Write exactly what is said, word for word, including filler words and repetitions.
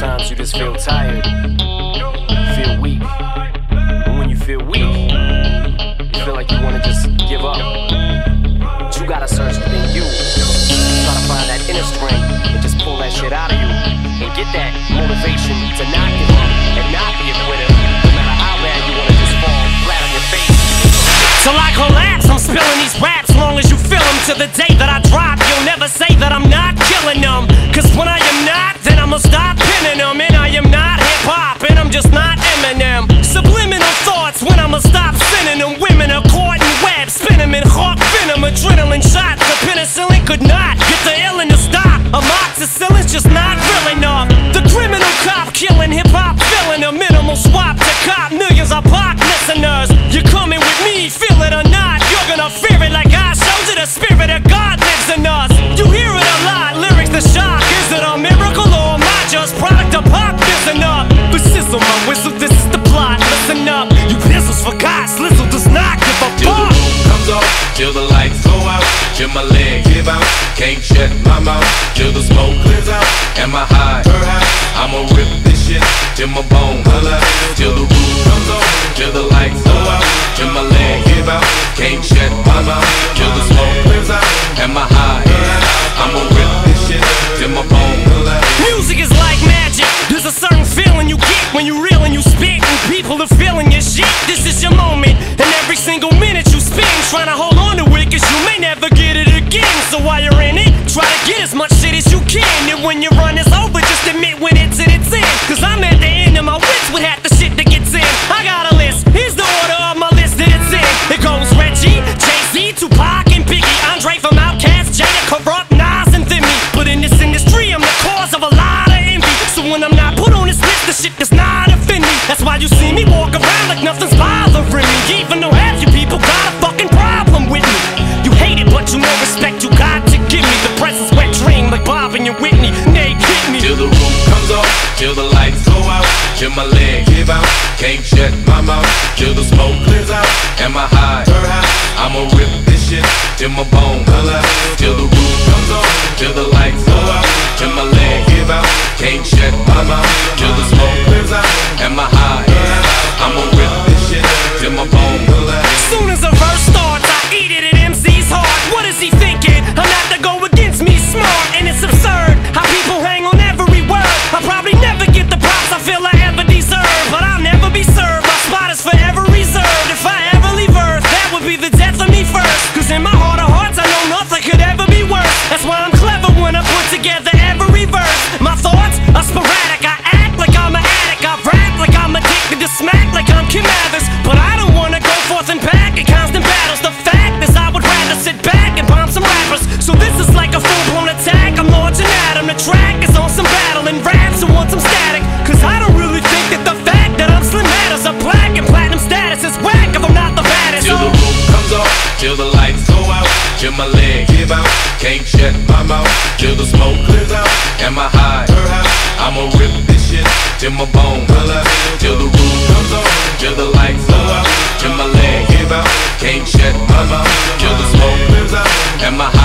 Sometimes you just feel tired, you feel weak. And when you feel weak, you feel like you wanna just give up. But you gotta search within you. Try to find that inner strength and just pull that shit out of you. And get that motivation to not give up and not be a quitter. No matter how bad you wanna just fall flat on your face. Till I collapse, I'm spilling these raps. Long as you feel them, to the day that I drop, you'll never say that I'm not killing them. Cause when I am not, then I'ma stop pinning them. And I am not hip-hop, and I'm just not Eminem. Subliminal thoughts when I'ma stop sending them. Women are caught in webs, spin them in hawk venom. Adrenaline shots, the penicillin could not get the illin to stop. Amoxicillin's just not real enough. The criminal cop killing hip-hop, filling a minimal swap to cop millions of pop listeners. You're coming with me, feel it or not, you're gonna fear it like I showed you. The spirit of God lives in us. You hear it a lot, lyrics the shock. Is it a miracle or am I just product of pop? Listen up, the sizzle, my whistle, this is the plot. Listen up, you pistols forgot, Slizzle does not give a till fuck. the roof comes off, till the lights go out, till my leg give out, can't shut my mouth, till the smoke clears out. Am I high? I'ma rip this shit till my bone holla. Till the roof comes off, till the lights go out, till my leg give out, can't shut my mouth, till the smoke clears out. Am I high? I'ma rip this shit till my bone holla. Music is like magic. There's a certain feeling you get when you reel and you spit, and people are feeling your shit. This is your moment, and every single minute you spend trying to hold on to it, cause you may never get it again. So while you're in it, try to get as much shit as you can. And when your run is over, just admit when it's in its end. Cause I'm at the end of my wits with half the shit that gets in. I got a list, here's the order of my list that it's in. It goes Reggie, Jay-Z, Tupac, and Biggie, Andre from Outkast, Jada, Corrupt, Nas, and Thimmy. But in this industry, I'm the cause of a lot of envy. So when I'm not put on this list, the shit does not offend me. That's why you see me walk around like nothing's bothering me. Even though half you people got a fucking problem with me. You hate it, but you know respect you got to give me. The presence wet dream like Bob and your Whitney. Nay, hit me. Till the roof comes off, till the lights go out, till my leg give out, can't shut my mouth, till the smoke clears out. Am I high? I'ma rip this shit till my bone holla. Till the roof comes off, till the lights go out, till my leg give out, can't shut my mouth, till the smoke clears out. Am I high? I'ma rip this shit till my bone holla. Soon as a verse starts, I eat it at M C's heart. What is he thinking? I'm not to go against me, smart, and it's absurd how people hang on every word. I'll probably never get the props I feel I ever deserve, but I'll never be served. My spot is forever reserved. If I ever leave Earth, that would be the death of me first. Cause in my heart of hearts, I know nothing could ever be worse. That's why I'm clever when I put together every verse. My thoughts are sporadic. I act like I'm an addict. I rap like I'm addicted to smack like I'm Kim Mathers. But I don't wanna go forth and back in constant battles. The fact is I would rather sit back and bomb some rappers. So this is like a full-blown attack. I'm launching at 'em. The track is on some battle and raps who want some static. Cause I don't really think that the fact that I'm Slim matters. A black and platinum status is whack if I'm not the baddest. Till the roof comes off, till the lights go out, till my leg give out, can't shut my mouth, till the smoke clears out. Am I high? I'ma rip this shit till my bone holla. Till the roof comes off, till the lights go out, till my leg give out, can't shut my mouth, till the smoke clears out. Am I high?